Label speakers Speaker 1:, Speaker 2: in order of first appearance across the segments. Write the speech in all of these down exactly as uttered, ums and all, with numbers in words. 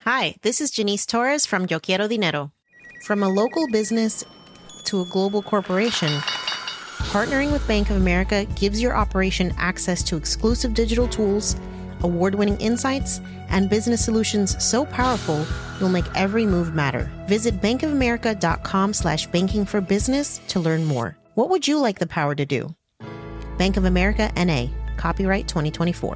Speaker 1: Hi, this is Janice Torres from Yo Quiero Dinero. From a local business to a global corporation, partnering with Bank of America gives your operation access to exclusive digital tools, award-winning insights, and business solutions so powerful you'll make every move matter. Visit bankofamerica.com slash banking for business to learn more. What would you like the power to do? Bank of America, N A. Copyright twenty twenty-four.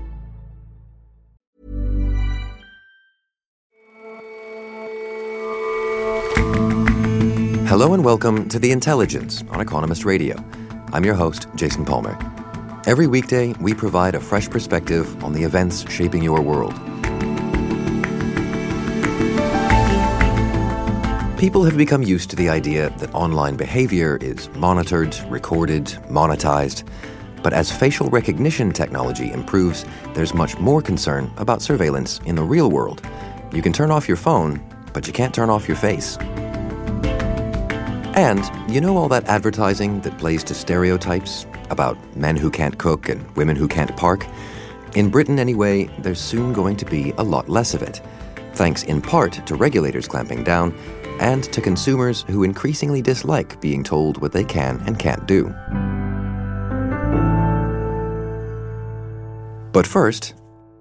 Speaker 2: Hello and welcome to The Intelligence on Economist Radio. I'm your host, Jason Palmer. Every weekday, we provide a fresh perspective on the events shaping your world. People have become used to the idea that online behavior is monitored, recorded, monetized. But as facial recognition technology improves, there's much more concern about surveillance in the real world. You can turn off your phone, but you can't turn off your face. And you know all that advertising that plays to stereotypes about men who can't cook and women who can't park? In Britain anyway, there's soon going to be a lot less of it, thanks in part to regulators clamping down and to consumers who increasingly dislike being told what they can and can't do. But first,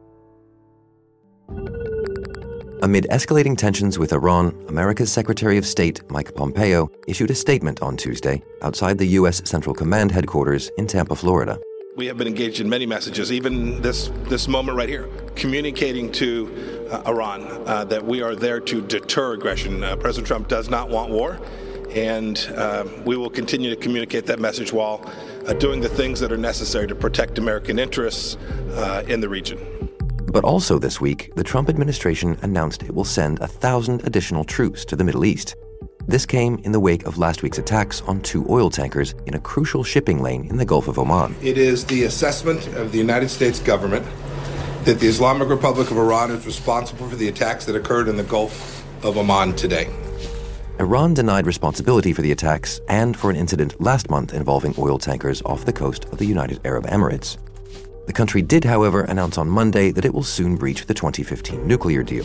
Speaker 2: amid escalating tensions with Iran, America's Secretary of State, Mike Pompeo, issued a statement on Tuesday outside the U S Central Command headquarters in Tampa, Florida.
Speaker 3: We have been engaged in many messages, even this, this moment right here, communicating to uh, Iran uh, that we are there to deter aggression. Uh, President Trump does not want war, and uh, we will continue to communicate that message while uh, doing the things that are necessary to protect American interests uh, in the region.
Speaker 2: But also this week, the Trump administration announced it will send a thousand additional troops to the Middle East. This came in the wake of last week's attacks on two oil tankers in a crucial shipping lane in the Gulf of Oman.
Speaker 4: It is the assessment of the United States government that the Islamic Republic of Iran is responsible for the attacks that occurred in the Gulf of Oman today.
Speaker 2: Iran denied responsibility for the attacks and for an incident last month involving oil tankers off the coast of the United Arab Emirates. The country did, however, announce on Monday that it will soon breach the twenty fifteen nuclear deal.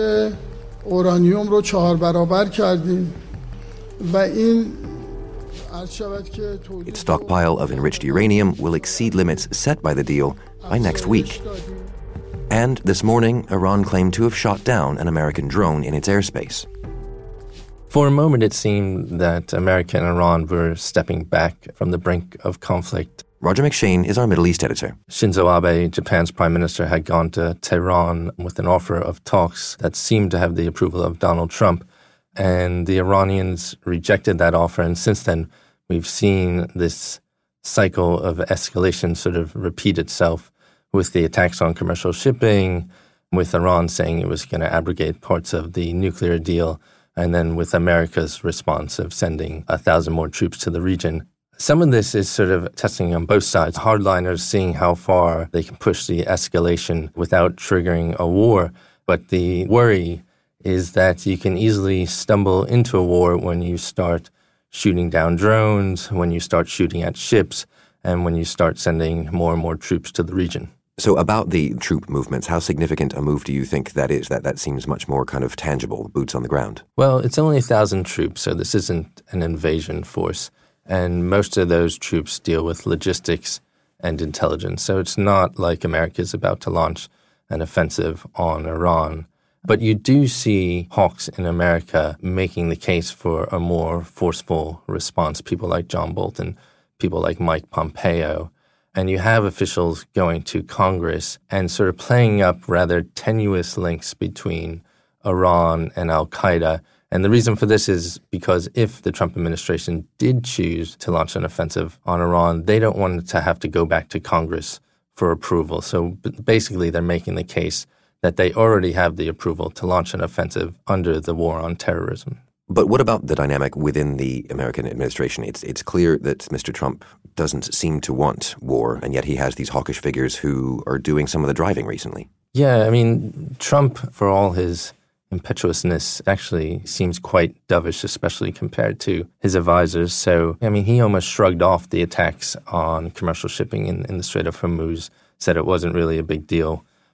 Speaker 2: Its stockpile of enriched uranium will exceed limits set by the deal by next week. And this morning, Iran claimed to have shot down an American drone in its airspace.
Speaker 5: For a moment, it seemed that America and Iran were stepping back from the brink of conflict.
Speaker 2: Roger McShane is our Middle East editor.
Speaker 5: Shinzo Abe, Japan's prime minister, had gone to Tehran with an offer of talks that seemed to have the approval of Donald Trump. And the Iranians rejected that offer. And since then, we've seen this cycle of escalation sort of repeat itself with the attacks on commercial shipping, with Iran saying it was going to abrogate parts of the nuclear deal, and then with America's response of sending a thousand more troops to the region. Some of this is sort of testing on both sides. Hardliners seeing how far they can push the escalation without triggering a war. But the worry is that you can easily stumble into a war when you start shooting down drones, when you start shooting at ships, and when you start sending more and more troops to the region.
Speaker 2: So about the troop movements, how significant a move do you think that is? That that seems much more kind of tangible, boots on the ground.
Speaker 5: Well, it's only a thousand troops, so this isn't an invasion force. And most of those troops deal with logistics and intelligence. So it's not like America is about to launch an offensive on Iran. But you do see hawks in America making the case for a more forceful response, people like John Bolton, people like Mike Pompeo. And you have officials going to Congress and sort of playing up rather tenuous links between Iran and al-Qaeda. And the reason for this is because if the Trump administration did choose to launch an offensive on Iran, they don't want to have to go back to Congress for approval. So basically, they're making the case that they already have the approval to launch an offensive under the war on terrorism.
Speaker 2: But what about the dynamic within the American administration? It's it's clear that Mister Trump doesn't seem to want war, and yet he has these hawkish figures who are doing some of the driving recently.
Speaker 5: Yeah, I mean, Trump, for all his impetuousness, actually seems quite dovish, especially compared to his advisors. So, I mean, he almost shrugged off the attacks on commercial shipping in, in the Strait of Hormuz, said it wasn't really a big deal.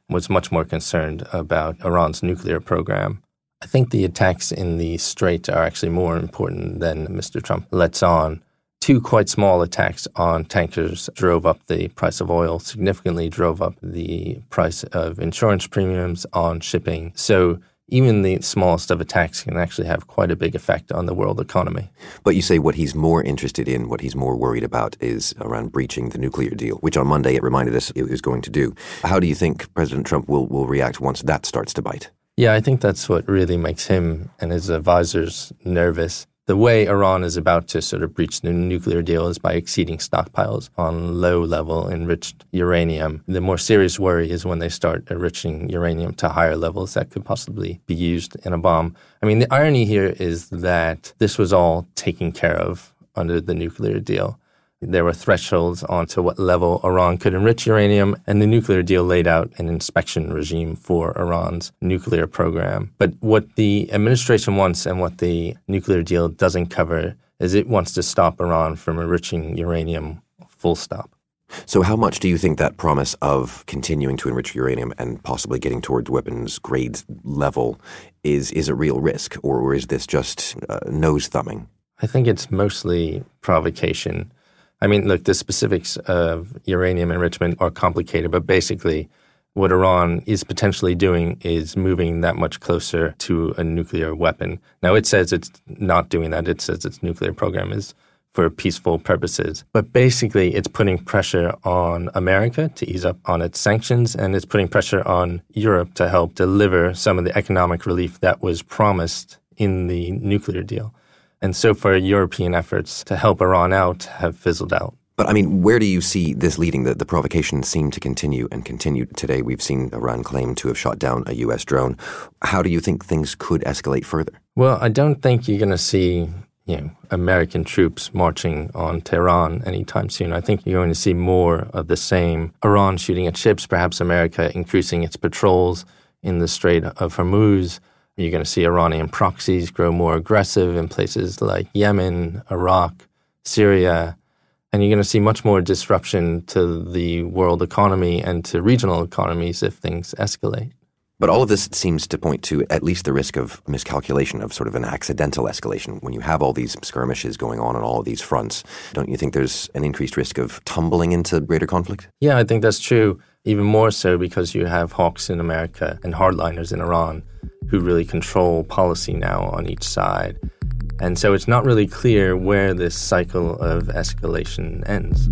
Speaker 5: was much more concerned about Iran's nuclear program. I think the attacks in the Strait are actually more important than Mister Trump lets on. Two quite small attacks on tankers drove up the price of oil, significantly drove up the price of insurance premiums on shipping. So even the smallest of attacks can actually have quite a big effect on the world economy.
Speaker 2: But you say what he's more interested in, what he's more worried about is around breaching the nuclear deal, which on Monday it reminded us it was going to do. How do you think President Trump will, will react once that starts to bite?
Speaker 5: Yeah, I think that's what really makes him and his advisors nervous. The way Iran is about to sort of breach the nuclear deal is by exceeding stockpiles on low-level enriched uranium. The more serious worry is when they start enriching uranium to higher levels that could possibly be used in a bomb. I mean, the irony here is that this was all taken care of under the nuclear deal. There were thresholds onto what level Iran could enrich uranium, and the nuclear deal laid out an inspection regime for Iran's nuclear program. But what the administration wants and what the nuclear deal doesn't cover is it wants to stop Iran from enriching uranium, full stop.
Speaker 2: So how much do you think that promise of continuing to enrich uranium and possibly getting towards weapons grade level is, is a real risk, or, or is this just uh, nose-thumbing?
Speaker 5: I think it's mostly provocation. I mean, look, the specifics of uranium enrichment are complicated, but basically what Iran is potentially doing is moving that much closer to a nuclear weapon. Now, it says it's not doing that. It says its nuclear program is for peaceful purposes. But basically, it's putting pressure on America to ease up on its sanctions, and it's putting pressure on Europe to help deliver some of the economic relief that was promised in the nuclear deal. And so far, European efforts to help Iran out have fizzled out.
Speaker 2: But, I mean, where do you see this leading? The, the provocations seem to continue and continue. Today, we've seen Iran claim to have shot down a U S drone. How do you think things could escalate further?
Speaker 5: Well, I don't think you're going to see, you know, American troops marching on Tehran anytime soon. I think you're going to see more of the same. Iran shooting at ships, perhaps America increasing its patrols in the Strait of Hormuz. You're going to see Iranian proxies grow more aggressive in places like Yemen, Iraq, Syria, and you're going to see much more disruption to the world economy and to regional economies if things escalate.
Speaker 2: But all of this seems to point to at least the risk of miscalculation, of sort of an accidental escalation. When you have all these skirmishes going on on all of these fronts, don't you think there's an increased risk of tumbling into greater conflict?
Speaker 5: Yeah, I think that's true. Even more so because you have hawks in America and hardliners in Iran who really control policy now on each side. And so it's not really clear where this cycle of escalation ends.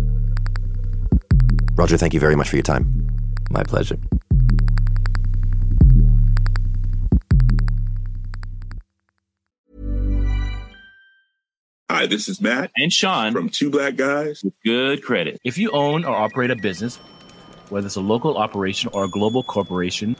Speaker 2: Roger, thank you very much for your time.
Speaker 5: My pleasure.
Speaker 6: Hi, this is Matt
Speaker 7: and Sean
Speaker 6: from Two Black Guys
Speaker 7: with Good Credit. If you own or operate a business, whether it's a local operation or a global corporation,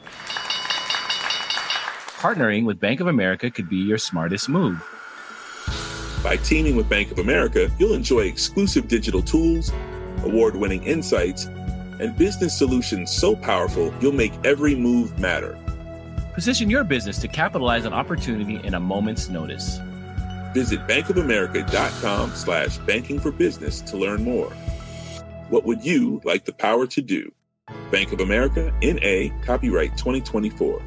Speaker 7: partnering with Bank of America could be your smartest move.
Speaker 6: By teaming with Bank of America, you'll enjoy exclusive digital tools, award-winning insights, and business solutions so powerful you'll make every move matter.
Speaker 7: Position your business to capitalize on opportunity in a moment's notice.
Speaker 6: Visit bankofamerica.com slash banking for business to learn more. What would you like the power to do? Bank of America, N A, copyright twenty twenty-four.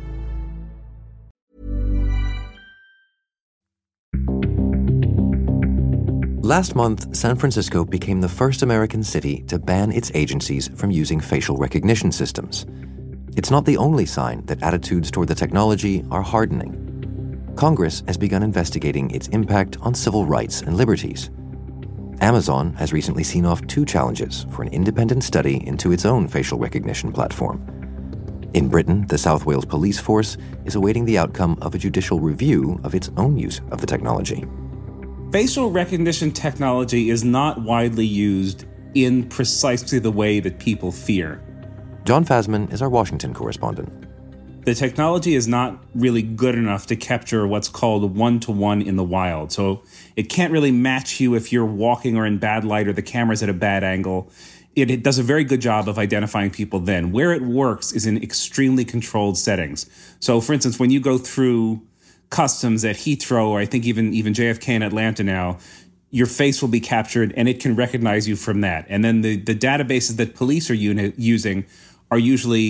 Speaker 2: Last month, San Francisco became the first American city to ban its agencies from using facial recognition systems. It's not the only sign that attitudes toward the technology are hardening. Congress has begun investigating its impact on civil rights and liberties. Amazon has recently seen off two challenges for an independent study into its own facial recognition platform. In Britain, the South Wales Police Force is awaiting the outcome of a judicial review of its own use of the technology.
Speaker 8: Facial recognition technology is not widely used in precisely the way that people fear.
Speaker 2: John Fasman is our Washington correspondent.
Speaker 8: The technology is not really good enough to capture what's called one-to-one in the wild. So it can't really match you if you're walking or in bad light or the camera's at a bad angle. It, it does a very good job of identifying people then. Where it works is in extremely controlled settings. So, for instance, when you go through customs at Heathrow, or I think even, even J F K in Atlanta now, your face will be captured and it can recognize you from that. And then the, the databases that police are uni- using are usually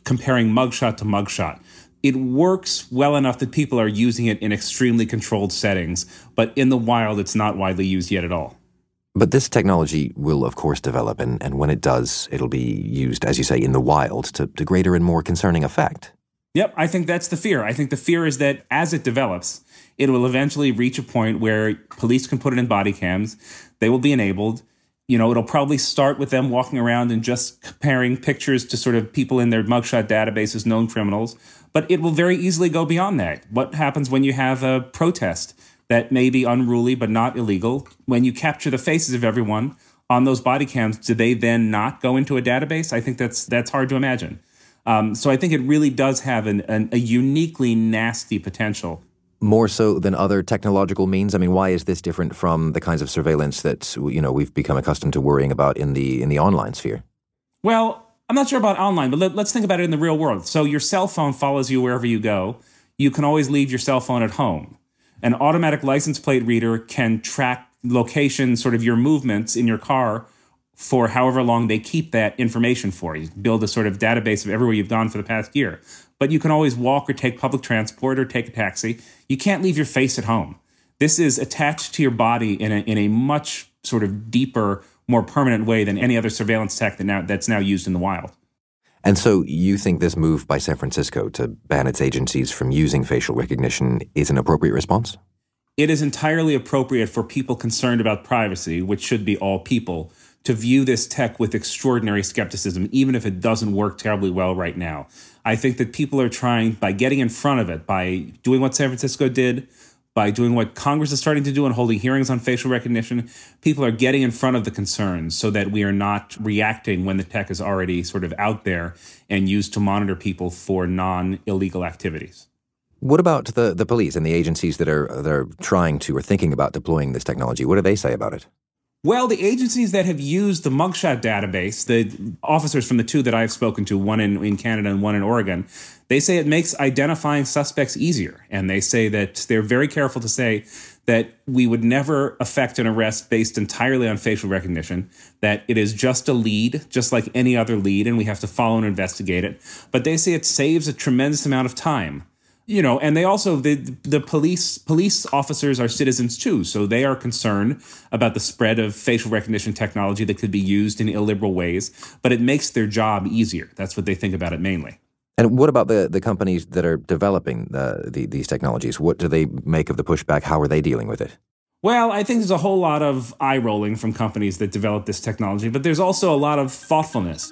Speaker 8: comparing mugshot to mugshot. It works well enough that people are using it in extremely controlled settings, but in the wild, it's not widely used yet at all.
Speaker 2: But this technology will, of course, develop, and, and when it does, it'll be used, as you say, in the wild to, to greater and more concerning effect.
Speaker 8: Yep, I think that's the fear. I think the fear is that as it develops, it will eventually reach a point where police can put it in body cams. They will be enabled. You know, it'll probably start with them walking around and just comparing pictures to sort of people in their mugshot databases, known criminals. But it will very easily go beyond that. What happens when you have a protest that may be unruly but not illegal? When you capture the faces of everyone on those body cams, do they then not go into a database? I think that's that's hard to imagine. Um, so I think it really does have an, an, a uniquely nasty potential.
Speaker 2: More so than other technological means? I mean, why is this different from the kinds of surveillance that, you know, we've become accustomed to worrying about in the in the online sphere?
Speaker 8: Well, I'm not sure about online, but let, let's think about it in the real world. So your cell phone follows you wherever you go. You can always leave your cell phone at home. An automatic license plate reader can track location, sort of your movements in your car for however long they keep that information for. You build a sort of database of everywhere you've gone for the past year. But you can always walk or take public transport or take a taxi. You can't leave your face at home. This is attached to your body in a, in a much sort of deeper, more permanent way than any other surveillance tech that now, that's now used in the wild.
Speaker 2: And so you think this move by San Francisco to ban its agencies from using facial recognition is an appropriate response?
Speaker 8: It is entirely appropriate for people concerned about privacy, which should be all people, to view this tech with extraordinary skepticism, even if it doesn't work terribly well right now. I think that people are trying, by getting in front of it, by doing what San Francisco did, by doing what Congress is starting to do and holding hearings on facial recognition, people are getting in front of the concerns so that we are not reacting when the tech is already sort of out there and used to monitor people for non-illegal activities.
Speaker 2: What about the, the police and the agencies that are, that are trying to or thinking about deploying this technology? What do they say about it?
Speaker 8: Well, the agencies that have used the mugshot database, the officers from the two that I've spoken to, one in, in Canada and one in Oregon, they say it makes identifying suspects easier. And they say that they're very careful to say that we would never effect an arrest based entirely on facial recognition, that it is just a lead, just like any other lead, and we have to follow and investigate it. But they say it saves a tremendous amount of time. You know, and they also, the the police police officers are citizens too, so they are concerned about the spread of facial recognition technology that could be used in illiberal ways, but it makes their job easier. That's what they think about it mainly.
Speaker 2: And what about the, the companies that are developing the, the, these technologies? What do they make of the pushback? How are they dealing with it?
Speaker 8: Well, I think there's a whole lot of eye-rolling from companies that develop this technology, but there's also a lot of thoughtfulness.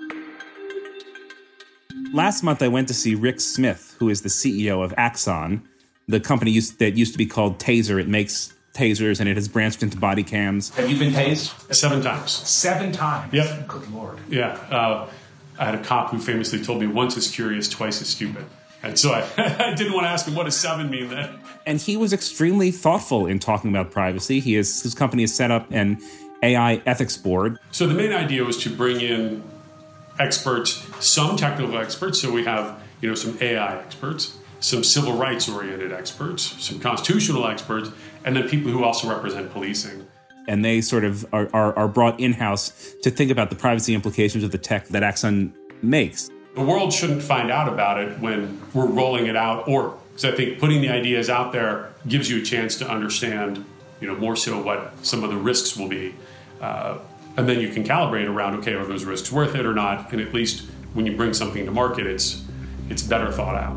Speaker 8: Last month, I went to see Rick Smith, who is the C E O of Axon, the company used, that used to be called Taser. It makes tasers, and it has branched into body cams.
Speaker 9: Have you been tased?
Speaker 10: Seven times.
Speaker 9: Seven times?
Speaker 10: Yep.
Speaker 9: Good Lord.
Speaker 10: Yeah. Uh, I had a cop who famously told me once is curious, twice is stupid. And so I, I didn't want to ask him, what does seven mean then?
Speaker 8: And he was extremely thoughtful in talking about privacy. He is, his company has set up an A I ethics board.
Speaker 10: So the main idea was to bring in experts, some technical experts. So we have, you know, some A I experts, some civil rights oriented experts, some constitutional experts, and then people who also represent policing.
Speaker 8: And they sort of are, are, are brought in-house to think about the privacy implications of the tech that Axon makes.
Speaker 10: The world shouldn't find out about it when we're rolling it out, or because I think putting the ideas out there gives you a chance to understand, you know, more so what some of the risks will be. Uh, And then you can calibrate around, okay, are those risks worth it or not? And at least when you bring something to market, it's it's better thought out.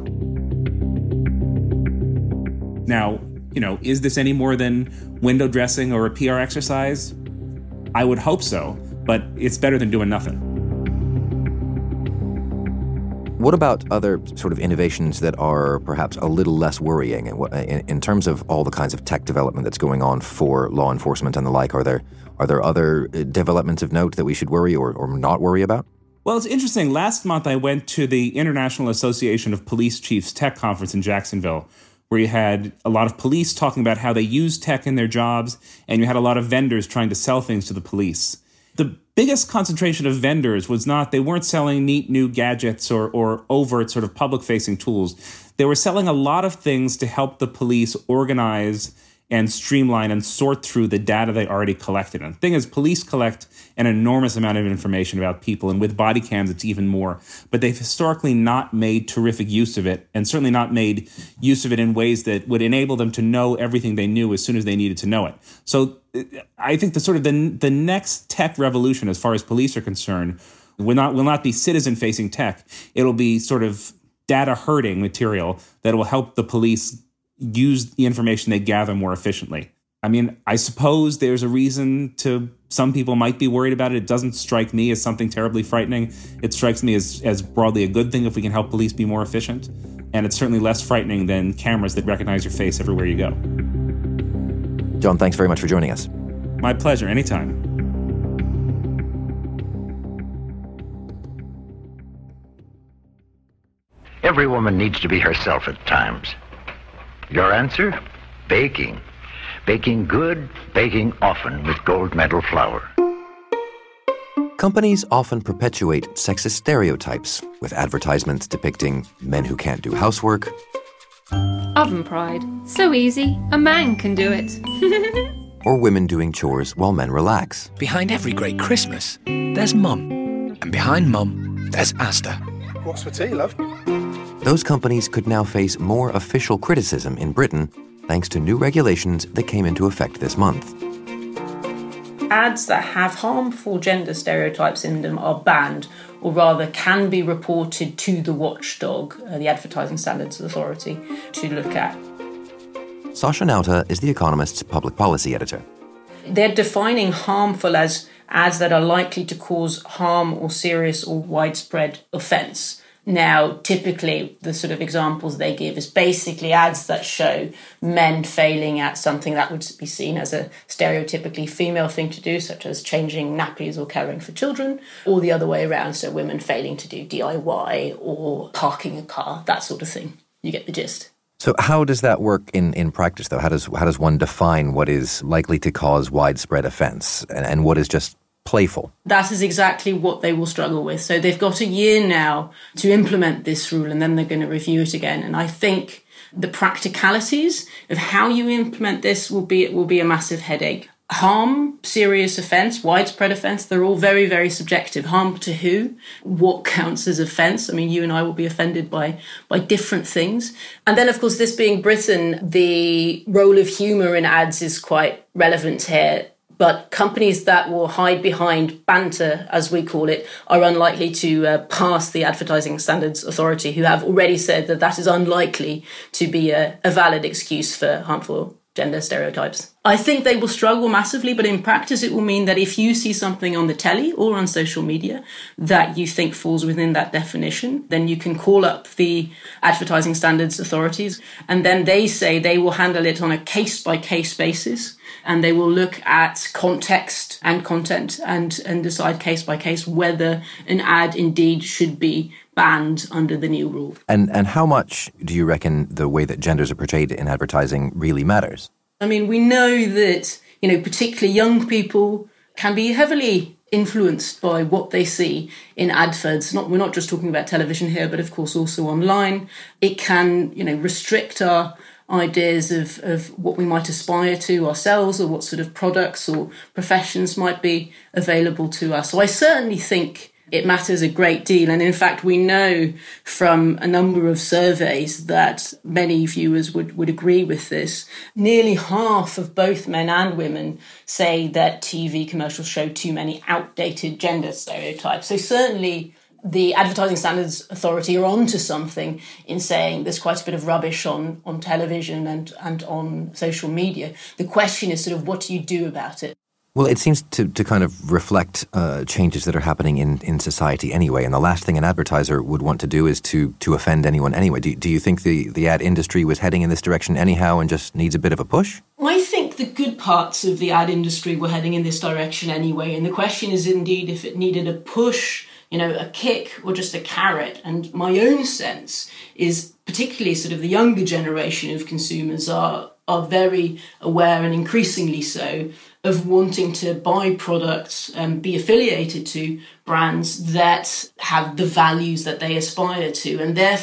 Speaker 8: Now, you know, is this any more than window dressing or a P R exercise? I would hope so, but it's better than doing nothing.
Speaker 2: What about other sort of innovations that are perhaps a little less worrying? In, in terms of all the kinds of tech development that's going on for law enforcement and the like, are there are there other developments of note that we should worry or, or not worry about?
Speaker 8: Well, it's interesting. Last month, I went to the International Association of Police Chiefs Tech Conference in Jacksonville, where you had a lot of police talking about how they use tech in their jobs, and you had a lot of vendors trying to sell things to the police. The biggest concentration of vendors was not, they weren't selling neat new gadgets or, or overt sort of public-facing tools. They were selling a lot of things to help the police organize and streamline and sort through the data they already collected. And the thing is, police collect an enormous amount of information about people, and with body cams, it's even more. But they've historically not made terrific use of it, and certainly not made use of it in ways that would enable them to know everything they knew as soon as they needed to know it. So I think the sort of the, the next tech revolution, as far as police are concerned, will not will not be citizen-facing tech. It'll be sort of data herding material that will help the police use the information they gather more efficiently. I mean, I suppose there's a reason to some people might be worried about it. It doesn't strike me as something terribly frightening. It strikes me as, as broadly a good thing if we can help police be more efficient. And it's certainly less frightening than cameras that recognize your face everywhere you go.
Speaker 2: John, thanks very much for joining us.
Speaker 8: My pleasure. Anytime.
Speaker 11: Every woman needs to be herself at times. Your answer? Baking. Baking good, baking often with gold medal flour.
Speaker 2: Companies often perpetuate sexist stereotypes with advertisements depicting men who can't do housework.
Speaker 12: Oven pride. So easy, a man can do it.
Speaker 2: Or women doing chores while men relax.
Speaker 13: Behind every great Christmas, there's Mum. And behind Mum, there's Asta.
Speaker 14: What's for tea, love?
Speaker 2: Those companies could now face more official criticism in Britain thanks to new regulations that came into effect this month.
Speaker 15: Ads that have harmful gender stereotypes in them are banned, or rather can be reported to the watchdog, uh, the Advertising Standards Authority, to look at.
Speaker 2: Sasha Nauta is The Economist's public policy editor.
Speaker 15: They're defining harmful as ads that are likely to cause harm or serious or widespread offence. Now, typically, the sort of examples they give is basically ads that show men failing at something that would be seen as a stereotypically female thing to do, such as changing nappies or caring for children, or the other way around, so women failing to do D I Y or parking a car, that sort of thing. You get the gist.
Speaker 2: So how does that work in, in practice, though? How does how does one define what is likely to cause widespread offence and, and what is just playful?
Speaker 15: That is exactly what they will struggle with. So they've got a year now to implement this rule, and then they're going to review it again. And I think the practicalities of how you implement this will be, it will be a massive headache. Harm, serious offence, widespread offence, they're all very, very subjective. Harm to who? What counts as offence? I mean, you and I will be offended by, by different things. And then, of course, this being Britain, the role of humour in ads is quite relevant here. But companies that will hide behind banter, as we call it, are unlikely to uh, pass the Advertising Standards Authority, who have already said that that is unlikely to be a, a valid excuse for harmful gender stereotypes. I think they will struggle massively, but in practice it will mean that if you see something on the telly or on social media that you think falls within that definition, then you can call up the Advertising Standards Authorities, and then they say they will handle it on a case-by-case basis, and they will look at context and content and, and decide case-by-case whether an ad indeed should be banned under the new rule.
Speaker 2: And and how much do you reckon the way that genders are portrayed in advertising really matters?
Speaker 15: I mean, we know that, you know, particularly young people can be heavily influenced by what they see in adverts. Not, we're not just talking about television here, but of course also online. It can, you know, restrict our ideas of, of what we might aspire to ourselves, or what sort of products or professions might be available to us. So I certainly think it matters a great deal. And in fact, we know from a number of surveys that many viewers would, would agree with this. Nearly half of both men and women say that T V commercials show too many outdated gender stereotypes. So certainly the Advertising Standards Authority are onto something in saying there's quite a bit of rubbish on, on television and, and on social media. The question is sort of, what do you do about it?
Speaker 2: Well, it seems to, to kind of reflect uh, changes that are happening in, in society anyway. And the last thing an advertiser would want to do is to to offend anyone anyway. Do, do you think the, the ad industry was heading in this direction anyhow and just needs a bit of a push?
Speaker 15: I think the good parts of the ad industry were heading in this direction anyway. And the question is indeed if it needed a push, you know, a kick or just a carrot. And my own sense is particularly sort of the younger generation of consumers are are very aware, and increasingly so, of wanting to buy products and be affiliated to brands that have the values that they aspire to. And therefore,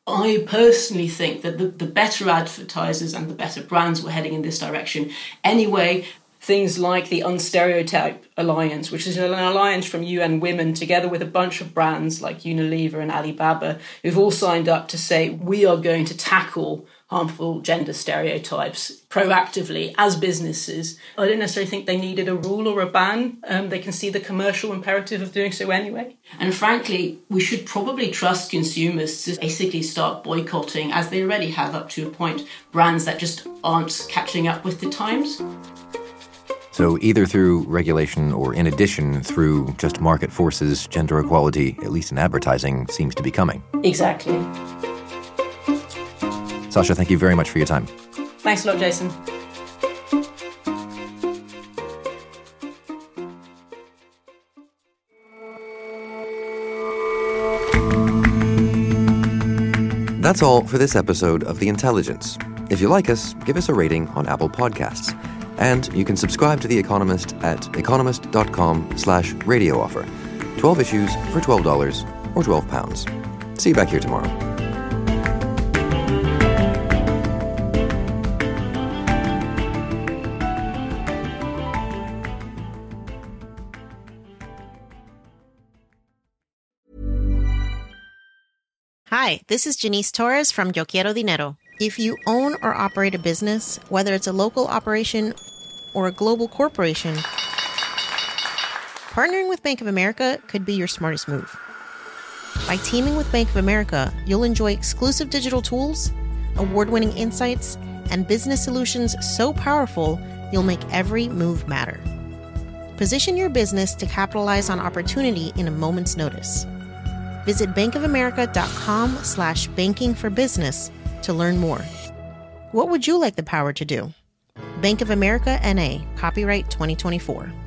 Speaker 15: I personally think that the, the better advertisers and the better brands were heading in this direction. Anyway, things like the Unstereotype Alliance, which is an alliance from U N Women together with a bunch of brands like Unilever and Alibaba, who've all signed up to say we are going to tackle harmful gender stereotypes proactively as businesses. I don't necessarily think they needed a rule or a ban. Um, they can see the commercial imperative of doing so anyway. And frankly, we should probably trust consumers to basically start boycotting, as they already have up to a point, brands that just aren't catching up with the times.
Speaker 2: So either through regulation or in addition through just market forces, gender equality, at least in advertising, seems to be coming.
Speaker 15: Exactly.
Speaker 2: Sasha, thank you very much for your time.
Speaker 15: Thanks a lot, Jason.
Speaker 2: That's all for this episode of The Intelligence. If you like us, give us a rating on Apple Podcasts. And you can subscribe to The Economist at economist.com slash radio offer. twelve issues for twelve dollars or twelve pounds. See you back here tomorrow.
Speaker 1: Hi, this is Janice Torres from Yo Quiero Dinero. If you own or operate a business, whether it's a local operation or a global corporation, partnering with Bank of America could be your smartest move. By teaming with Bank of America, you'll enjoy exclusive digital tools, award-winning insights, and business solutions so powerful you'll make every move matter. Position your business to capitalize on opportunity in a moment's notice. Visit bankofamerica.com slash banking for business to learn more. What would you like the power to do? Bank of America N A, copyright twenty twenty-four.